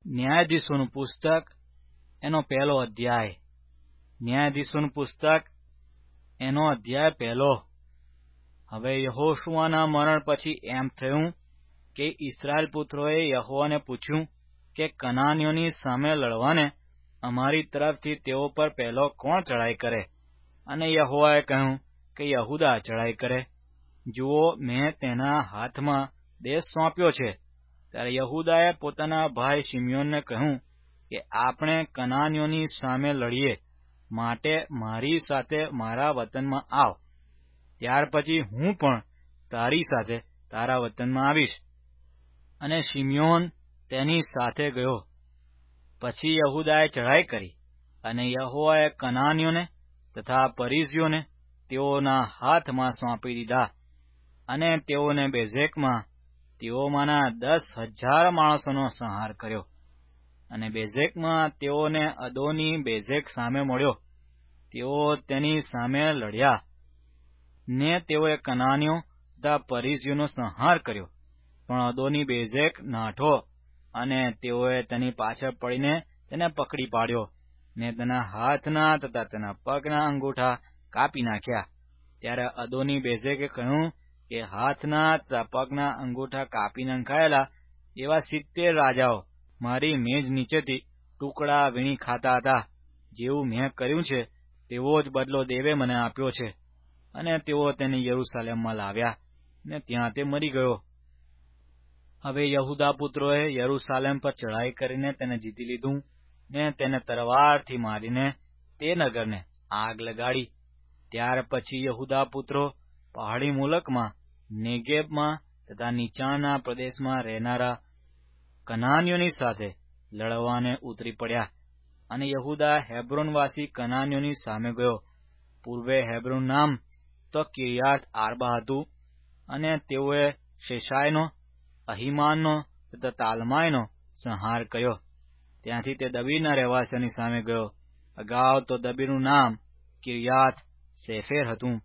ન્યાયાધીશોનું પુસ્તક એનો પહેલો અધ્યાય. ન્યાયાધીશોનું પુસ્તક એનો અધ્યાય પહેલો. હવે યહોશુઆના મરણ પછી એમ થયું કે ઇસ્રાયેલ પુત્રોએ યહોવાને પૂછ્યું કે કનાનીઓની સામે લડવાને અમારી તરફથી તેઓ પર પહેલો કોણ ચડાઈ કરે? અને યહોવાએ કહ્યું કે યહૂદા ચડાઈ કરે. જુઓ, મેં તેના હાથમાં દેશ સોંપ્યો છે. ત્યારે યહૂદાએ પોતાના ભાઈ શિમયોનને કહ્યું કે આપણે કનાનીઓની સામે લડીએ માટે મારી સાથે મારા વતનમાં આવ. ત્યાર પછી હું પણ તારી સાથે તારા વતનમાં આવીશ. અને શિમયોન તેની સાથે ગયો. પછી યહૂદાએ ચઢાઈ કરી, અને યહોવાએ કનાનીઓને તથા પરિઝીઓને તેઓના હાથમાં સોંપી દીધા. અને તેઓને બેઝેકમાં તેઓમાંના 10,000 માણસોનો સંહાર કર્યો. અને બેઝેકમાં તેઓને અદોની બેઝેક સામે મળ્યો. તેઓ તેની સામે લડ્યા, ને તેઓએ કનાનીઓ તથા પરિઝીઓનો સંહાર કર્યો. પણ અદોની બેઝેક નાઠો, અને તેઓએ તેની પાછળ પડીને તેને પકડી પાડ્યો, ને તેના હાથના તથા તેના પગના અંગૂઠા કાપી નાખ્યા. ત્યારે અદોની બેઝેકે કહ્યું કે હાથના તથા પગના અંગૂઠા કાપી નંખાયેલા એવા 70 રાજાઓ મારી મેજ નીચેથી ટુકડા વીણી ખાતા હતા. જેવું મેં કર્યું છે તેવો જ બદલો દેવે મને આપ્યો છે. અને તેઓ તેને યરૂશાલેમમાં લાવ્યા, ને ત્યાં તે મરી ગયો. હવે યહૂદા પુત્રોએ યરૂશાલેમ પર ચઢાઈ કરીને તેને જીતી લીધું, ને તેને તલવારથી મારીને તે નગરને આગ લગાડી. ત્યાર પછી યહૂદા પુત્રો પહાડી મુલકમાં, નેગેબમાં તથા નીચાણના પ્રદેશમાં રહેનારા કનાનીઓની સાથે લડવાને ઉતરી પડ્યા. અને યહૂદા હેબ્રોનવાસી કનાનીઓની સામે ગયો. પૂર્વે હેબ્રોન નામ તો કિર્યાત આર્બા હતું. અને તેઓએ શેશાયનો, અહીમાનનો તથા તાલમાયનો સંહાર કર્યો. ત્યાંથી તે દબીરના રહેવાસીઓની સામે ગયો. અગાઉ તો દબીરનું નામ કિર્યાત સેફેર હતું.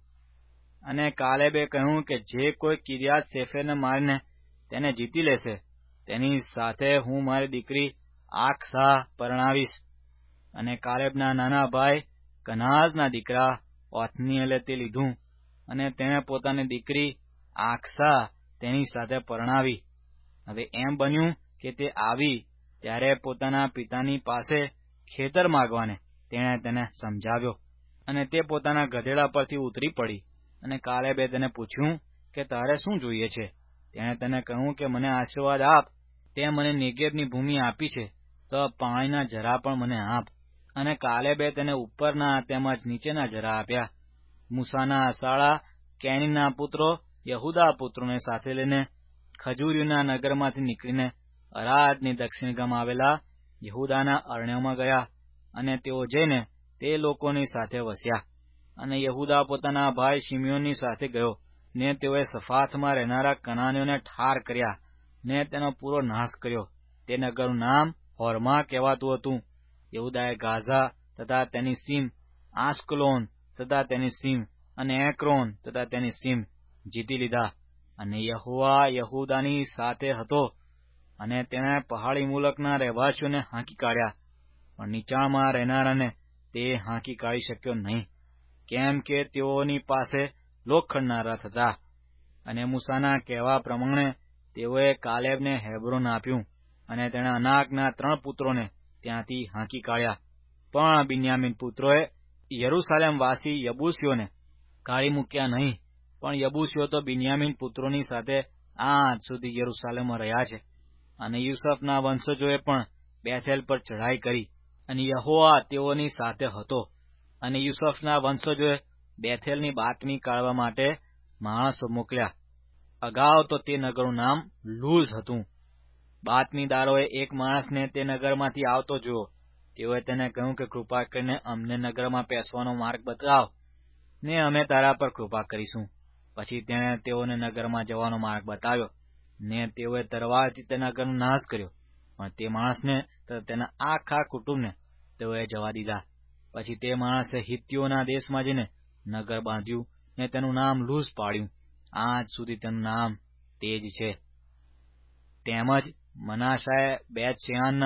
અને કાલેબે કહ્યું કે જે કોઈ કિર્યાત સેફેરને મારીને તેને જીતી લેશે, તેની સાથે હું મારી દીકરી આકસાહ પરણાવીશ. અને કાલેબના નાના ભાઈ કનઆઝના દીકરા ઓથનીએલે તે લીધું, અને તેણે પોતાની દીકરી આકસાહ તેની સાથે પરણાવી. હવે એમ બન્યું કે તે આવી ત્યારે પોતાના પિતાની પાસે ખેતર માગવાને તેણે તેને સમજાવ્યો. અને તે પોતાના ગધેડા પરથી ઉતરી પડી. અને કાલેબે તેને પૂછ્યું કે તારે શું જોઈએ છે? તેણે તેને કહ્યું કે મને આશીર્વાદ આપ. તે મને નેગેબની ભૂમિ આપી છે, તો પાણીના ઝરા પણ મને આપ. અને કાલેબે તેને ઉપરના તેમજ નીચેના ઝરા આપ્યા. મૂસાના શાળા કેનીના પુત્રો યહૂદા પુત્રોને સાથે લઈને ખજૂરીઓના નગરમાંથી નીકળીને અરાદની દક્ષિણ ગામ આવેલા યહૂદાના અરણ્યોમાં ગયા. અને તેઓ જઈને તે લોકોની સાથે વસ્યા. અને યહૂદા પોતાના ભાઈ શિમયોનની સાથે ગયો, ને તેઓએ સફાથમાં રહેનારા કનાનીઓને ઠાર કર્યા, ને તેનો પૂરો નાશ કર્યો. તે નગરનું નામ હોર્મા કહેવાતું હતું. યહૂદાએ ગાઝા તથા તેની સીમ, આસ્કલોન તથા તેની સીમ, અને એક્રોન તથા તેની સીમ જીતી લીધા. અને યહોવા યહૂદાની સાથે હતો, અને તેણે પહાડી મુલકના રહેવાસીઓને હાંકી કાઢ્યા. પણ નીચાણમાં રહેનારાને તે હાંકી કાઢી શક્યો નહીં, કેમ કે તેઓની પાસે લોખંડના રથ હતા. અને મૂસાના કહેવા પ્રમાણે તેઓએ કાલેબને હેબ્રોન આપ્યું, અને તેણે અનાકના 3 પુત્રોને ત્યાંથી હાંકી કાઢ્યા. પણ બિન્યામીન પુત્રોએ યરૂશાલેમવાસી યબૂસીઓને કાઢી મૂક્યા નહીં. પણ યબૂસીઓ તો બિન્યામીન પુત્રોની સાથે આજ સુધી યરૂશાલેમમાં રહ્યા છે. અને યુસુફના વંશજોએ પણ બેથેલ પર ચઢાઈ કરી, અને યહોવા તેઓની સાથે હતો. અને યુસુફના વંશજોએ બેથેલની બાતમી કાઢવા માટે માણસો મોકલ્યા. અગાઉ તો તે નગરનું નામ લૂઝ હતું. બાતમીદારોએ એક માણસને તે નગરમાંથી આવતો જોયો. તેઓએ તેને કહ્યું કે કૃપા કરીને અમને નગરમાં પેસવાનો માર્ગ બતાવ, ને અમે તારા પર કૃપા કરીશું. પછી તેણે તેઓને નગરમાં જવાનો માર્ગ બતાવ્યો, ને તેઓએ તરવારથી તે નગરનો નાશ કર્યો. પણ તે માણસને તથા તેના આખા કુટુંબને તેઓએ જવા દીધા. પછી તે માણસે હિત્તીઓના દેશમાં જઈને નગર બાંધ્યું, ને તેનું નામ લૂઝ પાડ્યું. આજ સુધી તેનું નામ તે જ છે. તેમજ મનાસાએ બેત શેઆનના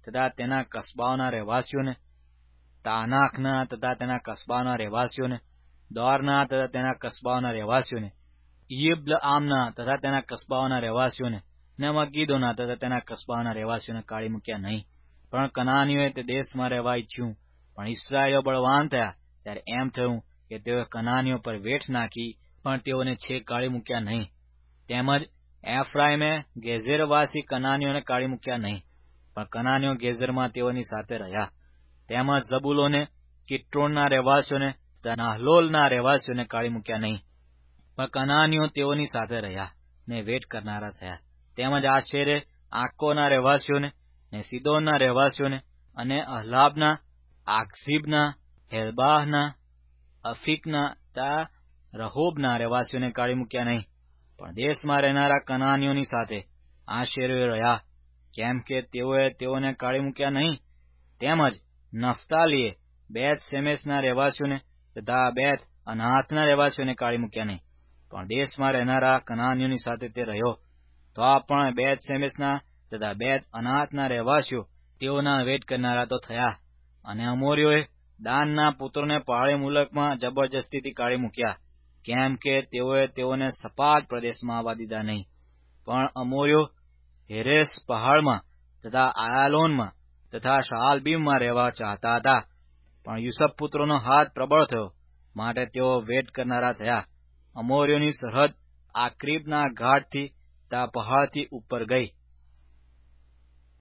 તથા તેના કસ્બાઓના રહેવાસીઓને, તાનાખના તથા તેના કસ્બાઓના રહેવાસીઓને, દોરના તથા તેના કસ્બાઓના રહેવાસીઓને, યિબ્લઆમના તથા તેના કસ્બાઓના રહેવાસીઓને, ને મગીદોના તથા તેના કસ્બાઓના રહેવાસીઓને કાઢી મૂક્યા નહીં. પણ કનાનીઓએ તે દેશમાં રહેવા ઈચ્છ્યું. પણ ઇસ્રાયેલીઓ બળવાન થયા ત્યારે એમ થયું કે તેઓએ કનાનીઓ પર વેઠ નાખી, પણ તેઓને છેક કાઢી મૂક્યા નહીં. તેમજ એફ્રાઈમે ગેઝેરવાસી કનાનીઓને કાઢી મૂક્યા નહીં, પણ કનાનીઓ ગેઝરમાં તેઓની સાથે રહ્યા. તેમજ ઝબુલોને કિટ્રોનના રહેવાસીઓને તથા નાહલોલના રહેવાસીઓને કાઢી મૂક્યા નહીં, પણ કનાનીઓ તેઓની સાથે રહ્યા ને વેઠ કરનારા થયા. તેમજ આશેરે આક્કોના રહેવાસીઓને ને સિદોનના રહેવાસીઓને અને અહલાબના, આક્ઝીબના, હેલબાહના, અફીકના તથા રહોબના રહેવાસીઓને કાઢી મૂક્યા નહીં, પણ દેશમાં રહેનારા કનાનીઓની સાથે આશેરોએ રહ્યા, કેમ કે તેઓએ તેઓને કાઢી મૂક્યા નહીં. તેમજ નફતાલીએ બેત શેમેશના રહેવાસીઓને તથા બેત અનાથના રહેવાસીઓને કાઢી મૂક્યા નહીં, પણ દેશમાં રહેનારા કનાનીઓની સાથે તે રહ્યો. તો પણ બેત શેમેશના તથા બેત અનાથના રહેવાસીઓ તેઓના વેઠ કરનારા તો થયા. અને અમોરીઓએ દાનના પુત્રોને પહાડી મુલકમાં જબરજસ્તીથી કાઢી મૂક્યા, કેમ કે તેઓએ તેઓને સપાટ પ્રદેશમાં આવવા દીધા નહીં. પણ અમોરીઓ હેરેસ પહાડમાં તથા આયાલોનમાં તથા શાઆલબીમમાં રહેવા ચાહતા હતા. પણ યુસુફ પુત્રોનો હાથ પ્રબળ થયો, માટે તેઓ વેઠ કરનારા થયા. અમોરીઓની સરહદ આક્રીબના ઘાટથી તથા પહાડથી ઉપર ગઈ.